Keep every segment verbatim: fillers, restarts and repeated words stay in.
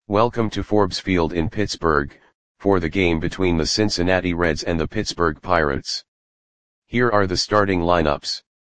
Welcome to Forbes Field in Pittsburgh, for the game between the Cincinnati Reds and the Pittsburgh Pirates. Here are the starting lineups.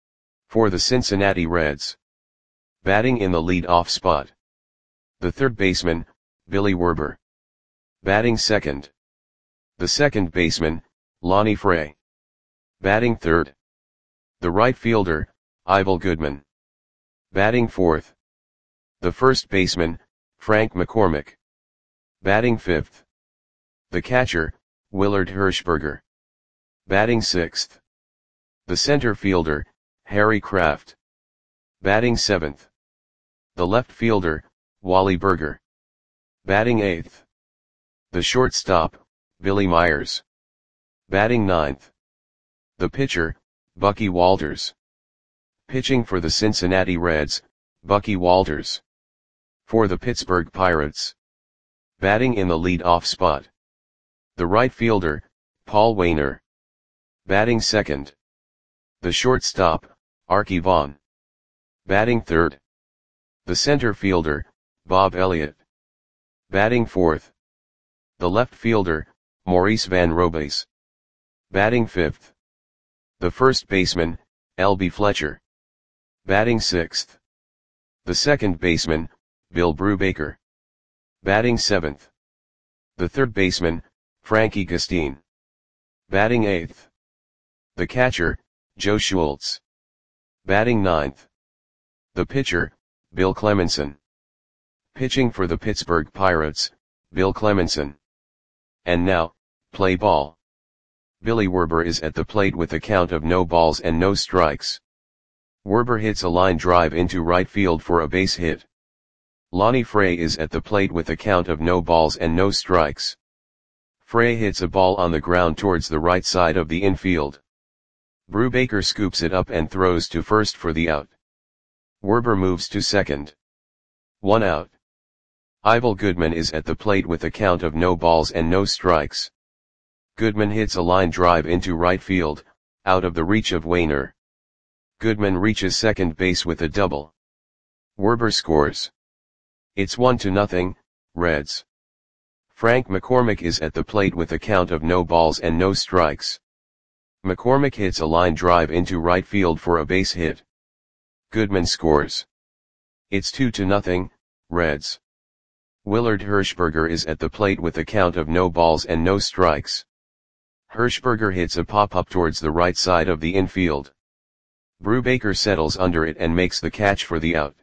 For the Cincinnati Reds. Batting in the lead-off spot. The third baseman, Billy Werber. Batting second. The second baseman, Lonnie Fray. Batting third. The right fielder, Ivel Goodman. Batting fourth. The first baseman, Frank McCormick. Batting fifth. The catcher, Willard Hershberger. Batting sixth. The center fielder, Harry Kraft. Batting seventh. The left fielder, Wally Berger. Batting eighth. The shortstop, Billy Myers. Batting ninth. The pitcher, Bucky Walters. Pitching for the Cincinnati Reds, Bucky Walters. For the Pittsburgh Pirates. Batting in the lead-off spot. The right fielder, Paul Waner. Batting second. The shortstop, Arky Vaughan. Batting third. The center fielder, Bob Elliott. Batting fourth. The left fielder, Maurice Van Robays. Batting fifth. The first baseman, L B Fletcher. Batting sixth. The second baseman, Bill Brubaker. Batting seventh. The third baseman, Frankie Gustine. Batting eighth. The catcher, Joe Schultz. Batting ninth. The pitcher, Bill Clemenson. Pitching for the Pittsburgh Pirates, Bill Clemenson. And now, play ball. Billy Werber is at the plate with a count of no balls and no strikes. Werber hits a line drive into right field for a base hit. Lonnie Fray is at the plate with a count of no balls and no strikes. Fray hits a ball on the ground towards the right side of the infield. Brubaker scoops it up and throws to first for the out. Werber moves to second. One out. Ivel Goodman is at the plate with a count of no balls and no strikes. Goodman hits a line drive into right field, out of the reach of Waner. Goodman reaches second base with a double. Werber scores. It's one to nothing, Reds. Frank McCormick is at the plate with a count of no balls and no strikes. McCormick hits a line drive into right field for a base hit. Goodman scores. It's two to nothing, Reds. Willard Hershberger is at the plate with a count of no balls and no strikes. Hershberger hits a pop-up towards the right side of the infield. Brubaker settles under it and makes the catch for the out.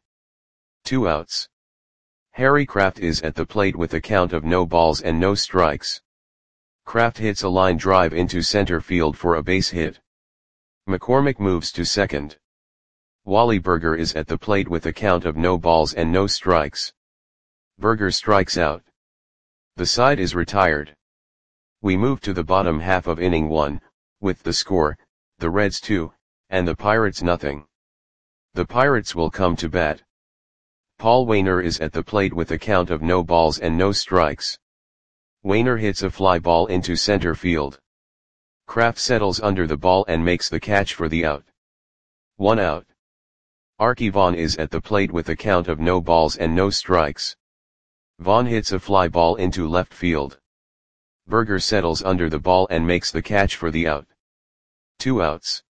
Two outs. Harry Kraft is at the plate with a count of no balls and no strikes. Kraft hits a line drive into center field for a base hit. McCormick moves to second. Wally Berger is at the plate with a count of no balls and no strikes. Berger strikes out. The side is retired. We move to the bottom half of inning one, with the score, the Reds two, and the Pirates nothing. The Pirates will come to bat. Paul Waner is at the plate with a count of no balls and no strikes. Waner hits a fly ball into center field. Kraft settles under the ball and makes the catch for the out. One out. Arky Vaughan is at the plate with a count of no balls and no strikes. Vaughan hits a fly ball into left field. Berger settles under the ball and makes the catch for the out. Two outs.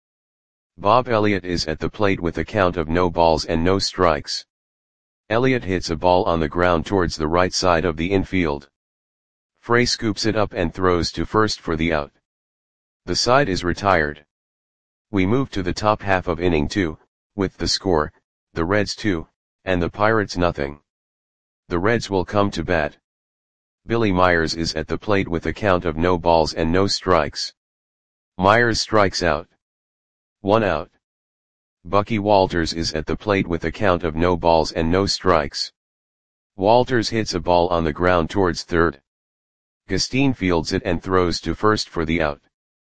Bob Elliott is at the plate with a count of no balls and no strikes. Elliott hits a ball on the ground towards the right side of the infield. Fray scoops it up and throws to first for the out. The side is retired. We move to the top half of inning two, with the score, the Reds two, and the Pirates nothing. The Reds will come to bat. Billy Myers is at the plate with a count of no balls and no strikes. Myers strikes out. One out. Bucky Walters is at the plate with a count of no balls and no strikes. Walters hits a ball on the ground towards third. Gustine fields it and throws to first for the out.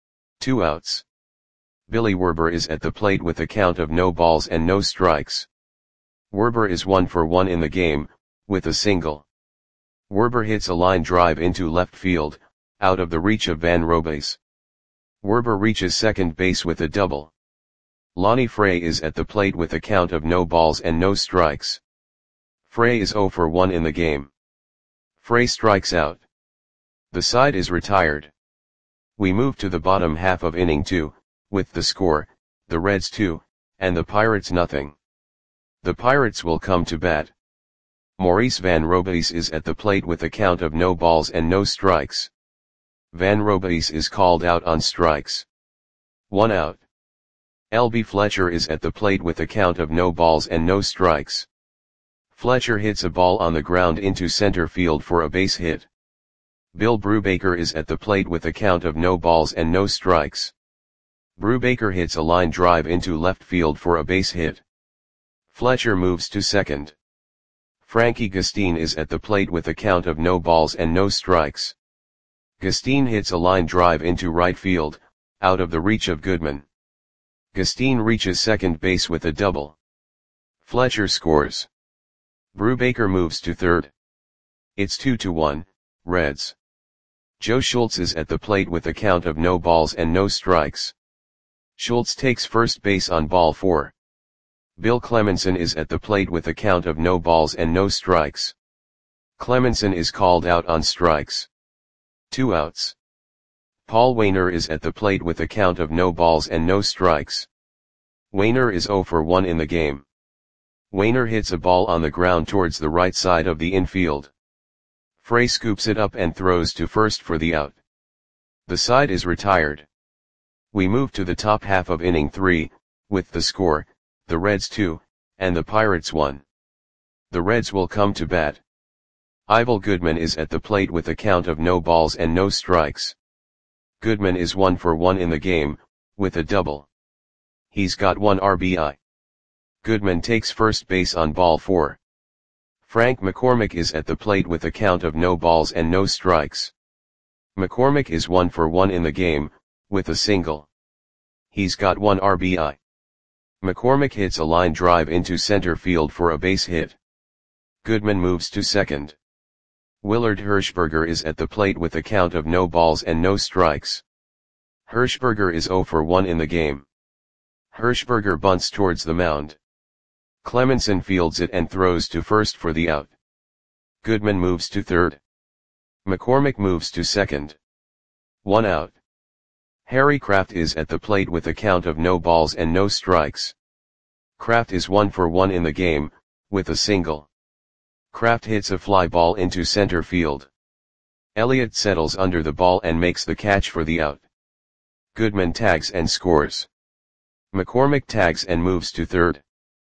Two outs. Billy Werber is at the plate with a count of no balls and no strikes. Werber is one for one in the game, with a single. Werber hits a line drive into left field, out of the reach of Van Robays. Werber reaches second base with a double. Lonnie Fray is at the plate with a count of no balls and no strikes. Fray is zero for one in the game. Frey strikes out. The side is retired. We move to the bottom half of inning two, with the score, the Reds two, and the Pirates nothing. The Pirates will come to bat. Maurice Van Robays is at the plate with a count of no balls and no strikes. Van Robays is called out on strikes. One out. L B Fletcher is at the plate with a count of no balls and no strikes. Fletcher hits a ball on the ground into center field for a base hit. Bill Brubaker is at the plate with a count of no balls and no strikes. Brubaker hits a line drive into left field for a base hit. Fletcher moves to second. Frankie Gustine is at the plate with a count of no balls and no strikes. Gustine hits a line drive into right field, out of the reach of Goodman. Gustine reaches second base with a double. Fletcher scores. Brubaker moves to third. It's two to one, Reds. Joe Schultz is at the plate with a count of no balls and no strikes. Schultz takes first base on ball four. Bill Clemenson is at the plate with a count of no balls and no strikes. Clemenson is called out on strikes. Two outs. Paul Wainer is at the plate with a count of no balls and no strikes. Wainer is zero for one in the game. Wainer hits a ball on the ground towards the right side of the infield. Frey scoops it up and throws to first for the out. The side is retired. We move to the top half of inning three, with the score, the Reds two, and the Pirates one. The Reds will come to bat. Ivel Goodman is at the plate with a count of no balls and no strikes. Goodman is one for one in the game, with a double. He's got one R B I. Goodman takes first base on ball four. Frank McCormick is at the plate with a count of no balls and no strikes. McCormick is one for one in the game, with a single. He's got one R B I. McCormick hits a line drive into center field for a base hit. Goodman moves to second. Willard Hirschberger is at the plate with a count of no balls and no strikes. Hirschberger is zero for one in the game. Hirschberger bunts towards the mound. Clemenson fields it and throws to first for the out. Goodman moves to third. McCormick moves to second. One out. Harry Kraft is at the plate with a count of no balls and no strikes. Kraft is one for one in the game, with a single. Kraft hits a fly ball into center field. Elliott settles under the ball and makes the catch for the out. Goodman tags and scores. McCormick tags and moves to third.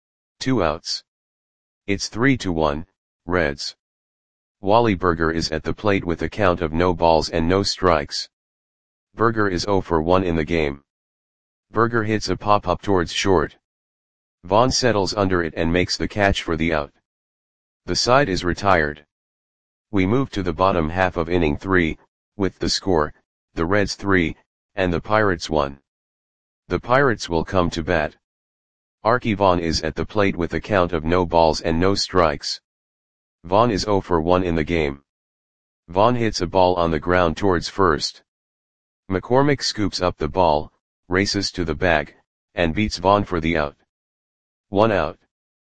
Two outs. It's three to one, Reds. Wally Berger is at the plate with a count of no balls and no strikes. Berger is zero for one in the game. Berger hits a pop-up towards short. Vaughn settles under it and makes the catch for the out. The side is retired. We move to the bottom half of inning three, with the score, the Reds three, and the Pirates one. The Pirates will come to bat. Archie Vaughn is at the plate with a count of no balls and no strikes. Vaughn is zero for one in the game. Vaughn hits a ball on the ground towards first. McCormick scoops up the ball, races to the bag, and beats Vaughn for the out. One out.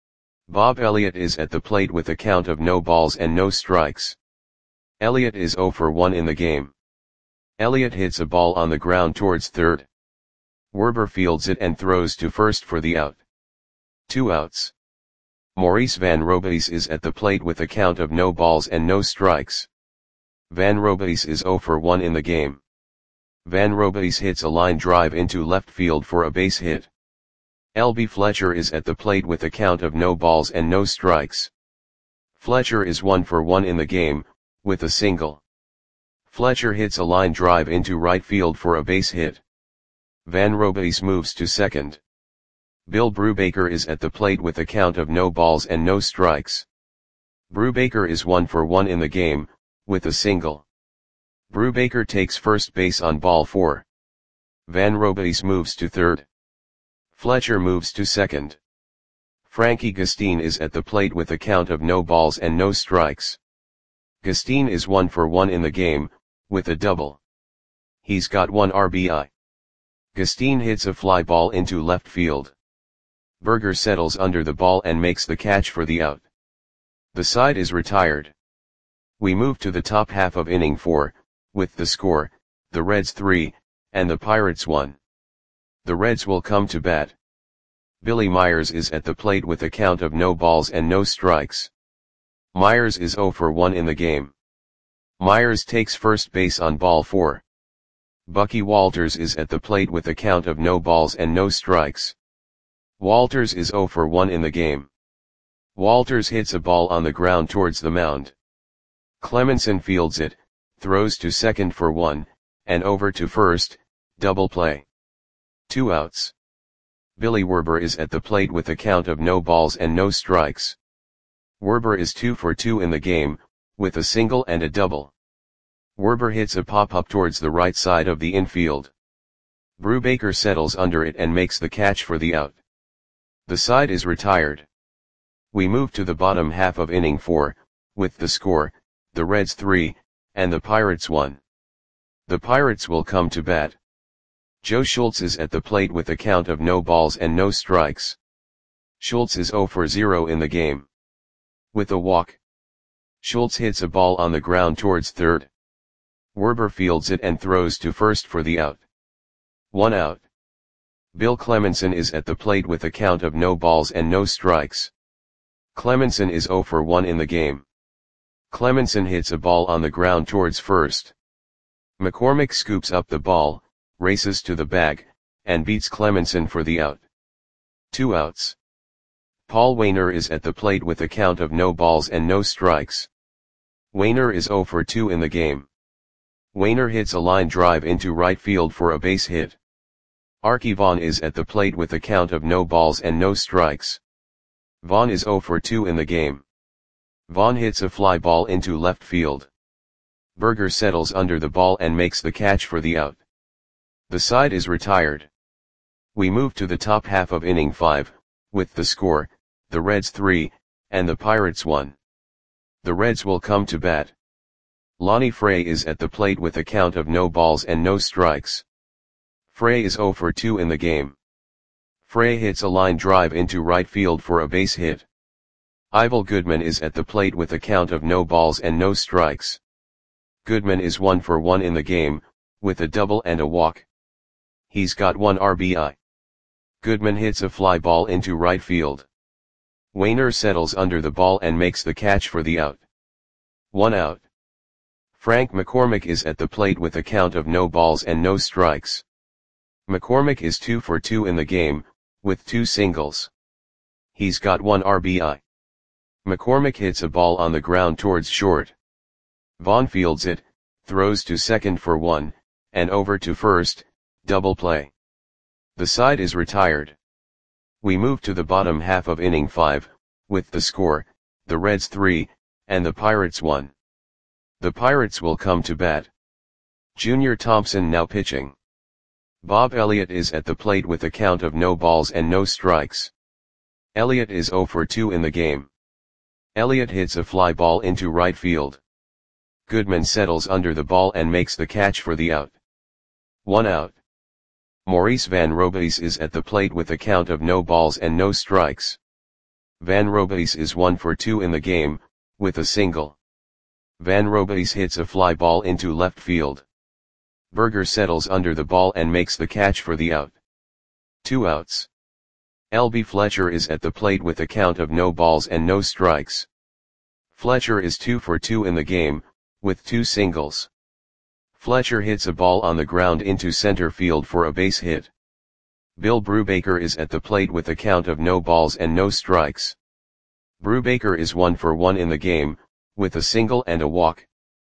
Bob Elliott is at the plate with a count of no balls and no strikes. Elliott is zero for one in the game. Elliott hits a ball on the ground towards third. Werber fields it and throws to first for the out. Two outs. Maurice Van Robays is at the plate with a count of no balls and no strikes. Van Robays is zero for one in the game. Van Robays hits a line drive into left field for a base hit. L B Fletcher is at the plate with a count of no balls and no strikes. Fletcher is one for one in the game, with a single. Fletcher hits a line drive into right field for a base hit. Van Robays moves to second. Bill Brubaker is at the plate with a count of no balls and no strikes. Brubaker is one for one in the game, with a single. Brubaker takes first base on ball four. Van Robays moves to third. Fletcher moves to second. Frankie Gustine is at the plate with a count of no balls and no strikes. Gustine is one for one in the game, with a double. He's got one R B I. Gustine hits a fly ball into left field. Berger settles under the ball and makes the catch for the out. The side is retired. We move to the top half of inning four, with the score, the Reds three, and the Pirates one. The Reds will come to bat. Billy Myers is at the plate with a count of no balls and no strikes. Myers is oh for one in the game. Myers takes first base on ball four. Bucky Walters is at the plate with a count of no balls and no strikes. Walters is oh for one in the game. Walters hits a ball on the ground towards the mound. Clemenson fields it, throws to second for one, and over to first, double play. Two outs. Billy Werber is at the plate with a count of no balls and no strikes. Werber is two for two in the game, with a single and a double. Werber hits a pop-up towards the right side of the infield. Brubaker settles under it and makes the catch for the out. The side is retired. We move to the bottom half of inning four, with the score, the Reds three, and the Pirates one. The Pirates will come to bat. Joe Schultz is at the plate with a count of no balls and no strikes. Schultz is oh for zero in the game. With a walk. Schultz hits a ball on the ground towards third. Werber fields it and throws to first for the out. One out. Bill Clemenson is at the plate with a count of no balls and no strikes. Clemenson is oh for one in the game. Clemenson hits a ball on the ground towards first. McCormick scoops up the ball, races to the bag, and beats Clemenson for the out. Two outs. Paul Waner is at the plate with a count of no balls and no strikes. Waner is oh for two in the game. Waner hits a line drive into right field for a base hit. Archie Vaughn is at the plate with a count of no balls and no strikes. Vaughn is oh for two in the game. Vaughn hits a fly ball into left field. Berger settles under the ball and makes the catch for the out. The side is retired. We move to the top half of inning five, with the score, the Reds three, and the Pirates one. The Reds will come to bat. Lonnie Frey is at the plate with a count of no balls and no strikes. Frey is oh for two in the game. Frey hits a line drive into right field for a base hit. Ivel Goodman is at the plate with a count of no balls and no strikes. Goodman is one for one in the game, with a double and a walk. He's got one R B I. Goodman hits a fly ball into right field. Waner settles under the ball and makes the catch for the out. One out. Frank McCormick is at the plate with a count of no balls and no strikes. McCormick is two for two in the game, with two singles. He's got one R B I. McCormick hits a ball on the ground towards short. Vaughn fields it, throws to second for one, and over to first, double play. The side is retired. We move to the bottom half of inning five, with the score, the Reds three, and the Pirates one. The Pirates will come to bat. Junior Thompson now pitching. Bob Elliott is at the plate with a count of no balls and no strikes. Elliott is oh for two in the game. Elliott hits a fly ball into right field. Goodman settles under the ball and makes the catch for the out. One out. Maurice Van Robeis is at the plate with a count of no balls and no strikes. Van Robeis is one for two in the game, with a single. Van Robeis hits a fly ball into left field. Berger settles under the ball and makes the catch for the out. Two outs. L B Fletcher is at the plate with a count of no balls and no strikes. Fletcher is two for two in the game, with two singles. Fletcher hits a ball on the ground into center field for a base hit. Bill Brubaker is at the plate with a count of no balls and no strikes. Brubaker is one for one in the game, with a single and a walk.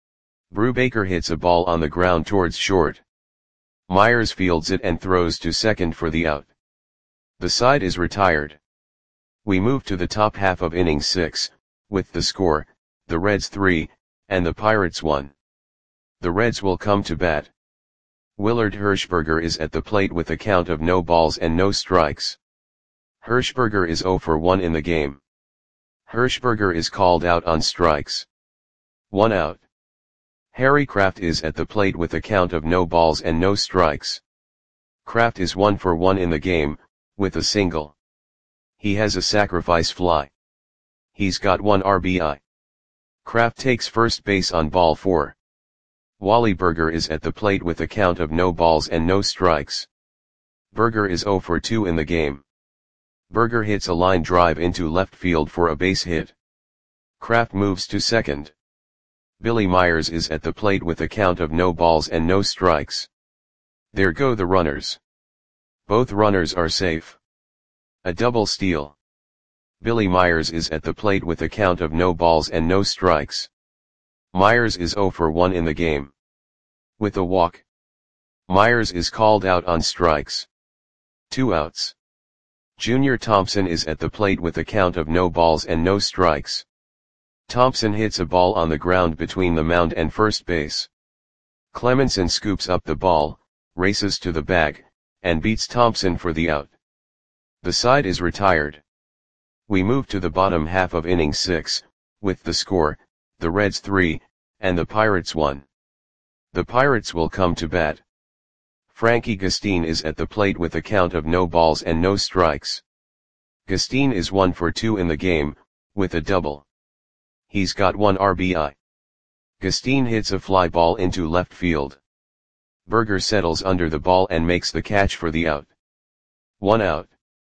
Brubaker hits a ball on the ground towards short. Myers fields it and throws to second for the out. The side is retired. We move to the top half of inning six, with the score, the Reds three, and the Pirates one. The Reds will come to bat. Willard Hirschberger is at the plate with a count of no balls and no strikes. Hirschberger is oh for one in the game. Hirschberger is called out on strikes. One out. Harry Kraft is at the plate with a count of no balls and no strikes. Kraft is one for one in the game, with a single. He has a sacrifice fly. He's got one R B I. Kraft takes first base on ball four. Wally Burger is at the plate with a count of no balls and no strikes. Burger is zero for two in the game. Burger hits a line drive into left field for a base hit. Kraft moves to second. Billy Myers is at the plate with a count of no balls and no strikes. There go the runners. Both runners are safe. A double steal. Billy Myers is at the plate with a count of no balls and no strikes. Myers is zero for one in the game. With a walk. Myers is called out on strikes. Two outs. Junior Thompson is at the plate with a count of no balls and no strikes. Thompson hits a ball on the ground between the mound and first base. Clemenson scoops up the ball, races to the bag, and beats Thompson for the out. The side is retired. We move to the bottom half of inning six, with the score, the Reds three, and the Pirates one. The Pirates will come to bat. Frankie Gustine is at the plate with a count of no balls and no strikes. Gustine is one for two in the game, with a double. He's got one R B I. Gustine hits a fly ball into left field. Burger settles under the ball and makes the catch for the out. One out.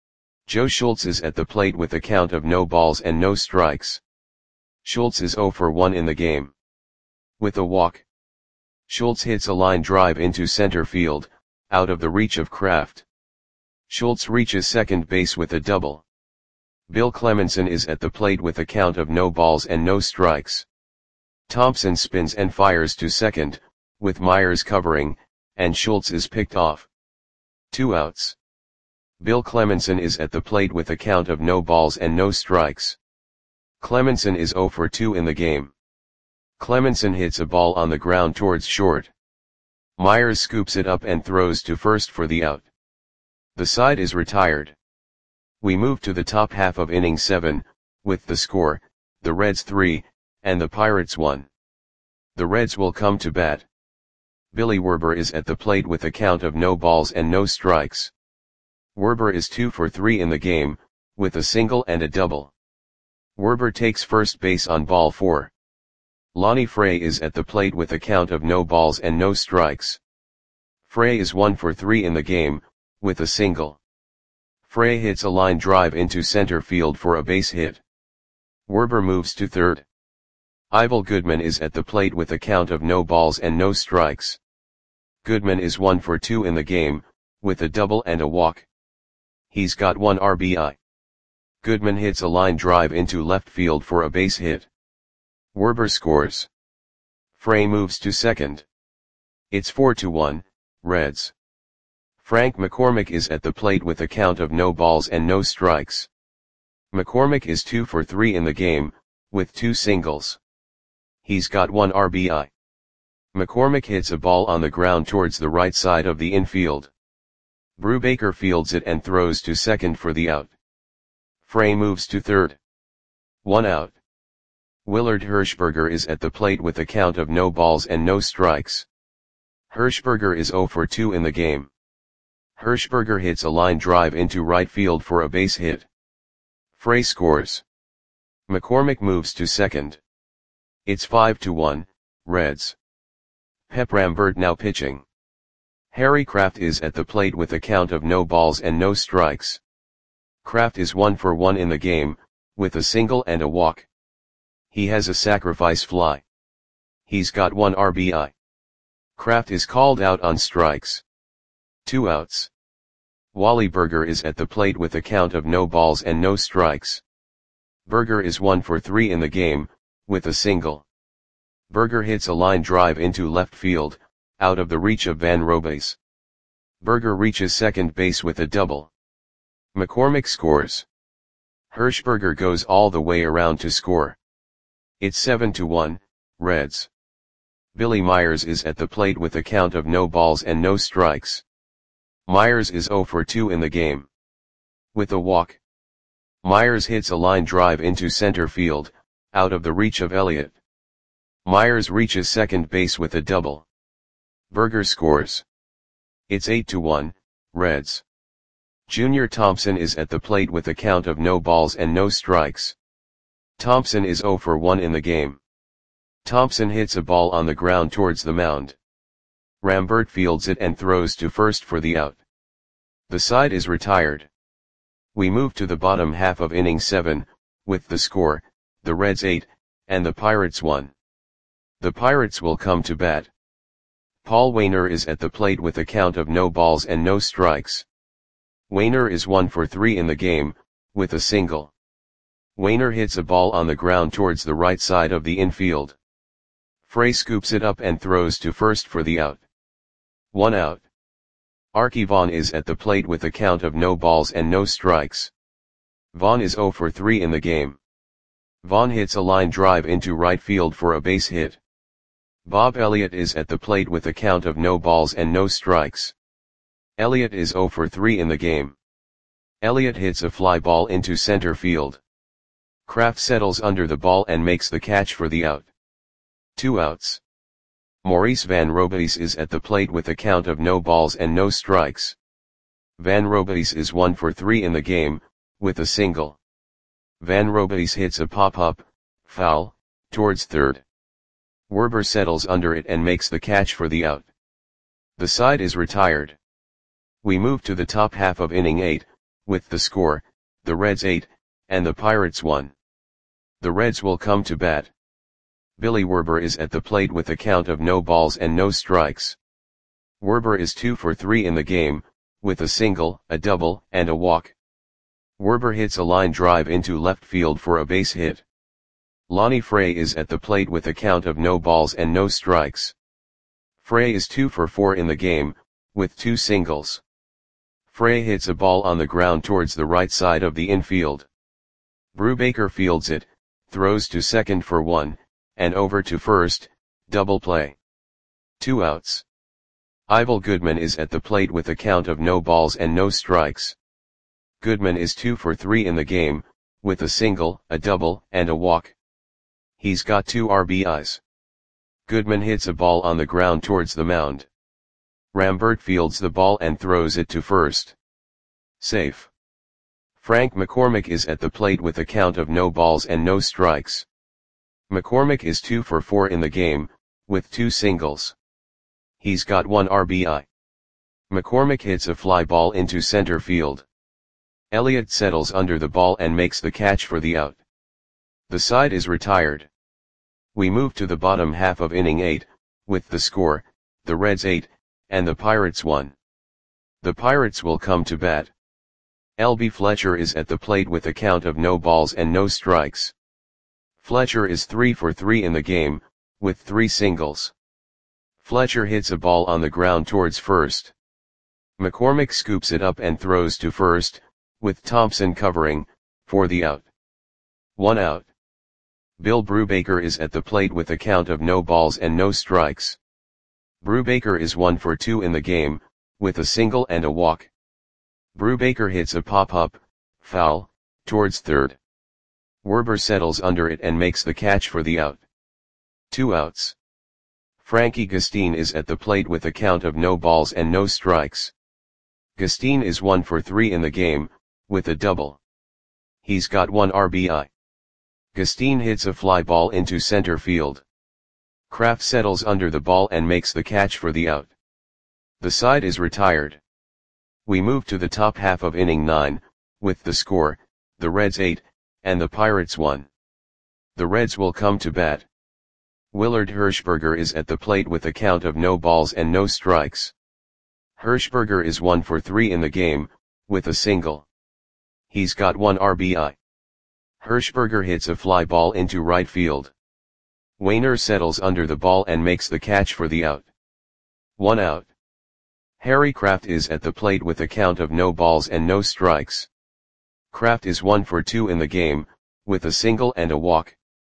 Joe Schultz is at the plate with a count of no balls and no strikes. Schultz is zero for one in the game. With a walk. Schultz hits a line drive into center field, out of the reach of Kraft. Schultz reaches second base with a double. Bill Clemenson is at the plate with a count of no balls and no strikes. Thompson spins and fires to second, with Myers covering, and Schultz is picked off. Two outs. Bill Clemenson is at the plate with a count of no balls and no strikes. Clemenson is zero for two in the game. Clemenson hits a ball on the ground towards short. Myers scoops it up and throws to first for the out. The side is retired. We move to the top half of inning seven, with the score, the Reds three, and the Pirates one. The Reds will come to bat. Billy Werber is at the plate with a count of no balls and no strikes. Werber is two for three in the game, with a single and a double. Werber takes first base on ball four. Lonnie Frey is at the plate with a count of no balls and no strikes. Frey is one for three in the game, with a single. Frey hits a line drive into center field for a base hit. Werber moves to third. Ivel Goodman is at the plate with a count of no balls and no strikes. Goodman is one for two in the game, with a double and a walk. He's got one R B I. Goodman hits a line drive into left field for a base hit. Werber scores. Frey moves to second. It's four to one, Reds. Frank McCormick is at the plate with a count of no balls and no strikes. McCormick is two for three in the game, with two singles. He's got one R B I. McCormick hits a ball on the ground towards the right side of the infield. Brubaker fields it and throws to second for the out. Frey moves to third. One out. Willard Hirschberger is at the plate with a count of no balls and no strikes. Hirschberger is zero for two in the game. Hirschberger hits a line drive into right field for a base hit. Frey scores. McCormick moves to second. It's five to one, Reds. Pep Rambert now pitching. Harry Kraft is at the plate with a count of no balls and no strikes. Kraft is one for one in the game, with a single and a walk. He has a sacrifice fly. He's got one R B I. Kraft is called out on strikes. Two outs. Wally Burger is at the plate with a count of no balls and no strikes. Burger is one for three in the game, with a single. Burger hits a line drive into left field, out of the reach of Van Robes. Burger reaches second base with a double. McCormick scores. Hirschberger goes all the way around to score. It's seven to one, Reds. Billy Myers is at the plate with a count of no balls and no strikes. Myers is zero for two in the game. With a walk. Myers hits a line drive into center field, out of the reach of Elliott. Myers reaches second base with a double. Burger scores. It's eight to one, Reds. Junior Thompson is at the plate with a count of no balls and no strikes. Thompson is zero for one in the game. Thompson hits a ball on the ground towards the mound. Rambert fields it and throws to first for the out. The side is retired. We move to the bottom half of inning seven, with the score, the Reds eight, and the Pirates one. The Pirates will come to bat. Paul Waner is at the plate with a count of no balls and no strikes. Waner is one for three in the game, with a single. Waner hits a ball on the ground towards the right side of the infield. Frey scoops it up and throws to first for the out. One out. Arky Vaughan is at the plate with a count of no balls and no strikes. Vaughan is zero for three in the game. Vaughan hits a line drive into right field for a base hit. Bob Elliott is at the plate with a count of no balls and no strikes. Elliott is zero for three in the game. Elliott hits a fly ball into center field. Kraft settles under the ball and makes the catch for the out. Two outs. Maurice Van Robeys is at the plate with a count of no balls and no strikes. Van Robeys is one for three in the game, with a single. Van Robeys hits a pop-up, foul, towards third. Werber settles under it and makes the catch for the out. The side is retired. We move to the top half of inning eight, with the score, the Reds eight, and the Pirates one. The Reds will come to bat. Billy Werber is at the plate with a count of no balls and no strikes. Werber is two for three in the game, with a single, a double, and a walk. Werber hits a line drive into left field for a base hit. Lonnie Frey is at the plate with a count of no balls and no strikes. Frey is two for four in the game, with two singles. Frey hits a ball on the ground towards the right side of the infield. Brubaker fields it, throws to second for one, and over to first, double play. Two outs. Ivel Goodman is at the plate with a count of no balls and no strikes. Goodman is two for three in the game, with a single, a double, and a walk. He's got two R B Is. Goodman hits a ball on the ground towards the mound. Rambert fields the ball and throws it to first. Safe. Frank McCormick is at the plate with a count of no balls and no strikes. McCormick is two for four in the game, with two singles. He's got one R B I. McCormick hits a fly ball into center field. Elliott settles under the ball and makes the catch for the out. The side is retired. We move to the bottom half of inning eight, with the score, the Reds eight, and the Pirates one. The Pirates will come to bat. L B Fletcher is at the plate with a count of no balls and no strikes. Fletcher is three for three in the game, with three singles. Fletcher hits a ball on the ground towards first. McCormick scoops it up and throws to first, with Thompson covering, for the out. One out. Bill Brubaker is at the plate with a count of no balls and no strikes. Brubaker is one for two in the game, with a single and a walk. Brubaker hits a pop-up, foul, towards third. Werber settles under it and makes the catch for the out. Two outs. Frankie Gustine is at the plate with a count of no balls and no strikes. Gustine is one for three in the game, with a double. He's got one R B I. Gustine hits a fly ball into center field. Kraft settles under the ball and makes the catch for the out. The side is retired. We move to the top half of inning nine, with the score, the Reds eight, and the Pirates one. The Reds will come to bat. Willard Hirschberger is at the plate with a count of no balls and no strikes. Hirschberger is one for three in the game, with a single. He's got one R B I. Hirschberger hits a fly ball into right field. Waner settles under the ball and makes the catch for the out. One out. Harry Kraft is at the plate with a count of no balls and no strikes. Kraft is one for two in the game, with a single and a walk.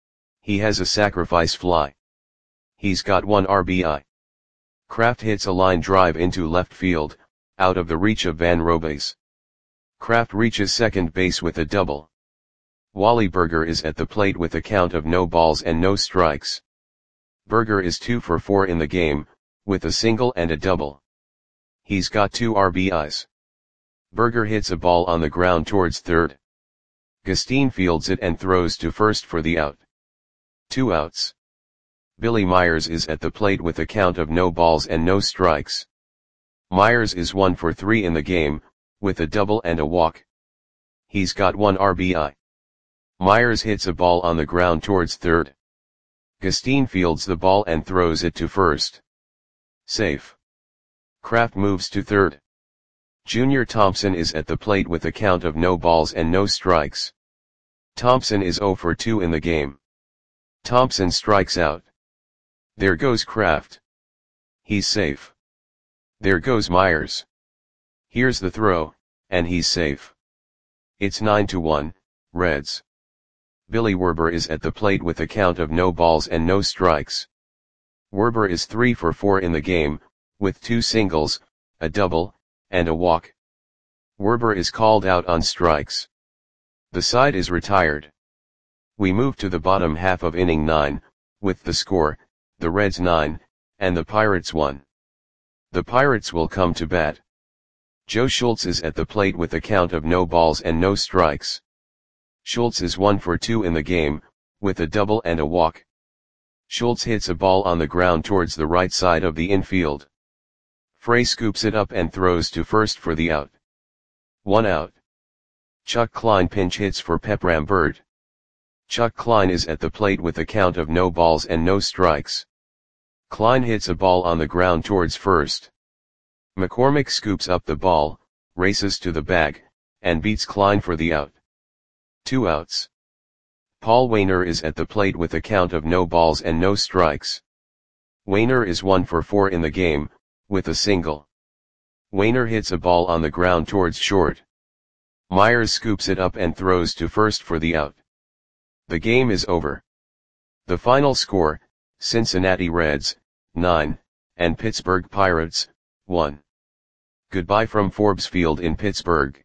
He has a sacrifice fly. He's got one R B I. Kraft hits a line drive into left field, out of the reach of Van Robeys. Kraft reaches second base with a double. Wally Berger is at the plate with a count of no balls and no strikes. Berger is two for four in the game, with a single and a double. He's got two R B Is. Berger hits a ball on the ground towards third. Gustine fields it and throws to first for the out. Two outs. Billy Myers is at the plate with a count of no balls and no strikes. Myers is one for three in the game, with a double and a walk. He's got one R B I. Myers hits a ball on the ground towards third. Gustine fields the ball and throws it to first. Safe. Kraft moves to third. Junior Thompson is at the plate with a count of no balls and no strikes. Thompson is zero for two in the game. Thompson strikes out. There goes Kraft. He's safe. There goes Myers. Here's the throw, and he's safe. It's nine to one, Reds. Billy Werber is at the plate with a count of no balls and no strikes. Werber is three for four in the game, with two singles, a double, and a walk. Werber is called out on strikes. The side is retired. We move to the bottom half of inning nine, with the score, the Reds nine, and the Pirates one. The Pirates will come to bat. Joe Schultz is at the plate with a count of no balls and no strikes. Schultz is one for two in the game, with a double and a walk. Schultz hits a ball on the ground towards the right side of the infield. Frey scoops it up and throws to first for the out. One out. Chuck Klein pinch hits for Pepram Bird. Chuck Klein is at the plate with a count of no balls and no strikes. Klein hits a ball on the ground towards first. McCormick scoops up the ball, races to the bag, and beats Klein for the out. Two outs. Paul Wainer is at the plate with a count of no balls and no strikes. Wainer is one for four in the game, with a single. Wainer hits a ball on the ground towards short. Myers scoops it up and throws to first for the out. The game is over. The final score, Cincinnati Reds, nine, and Pittsburgh Pirates, one. Goodbye from Forbes Field in Pittsburgh.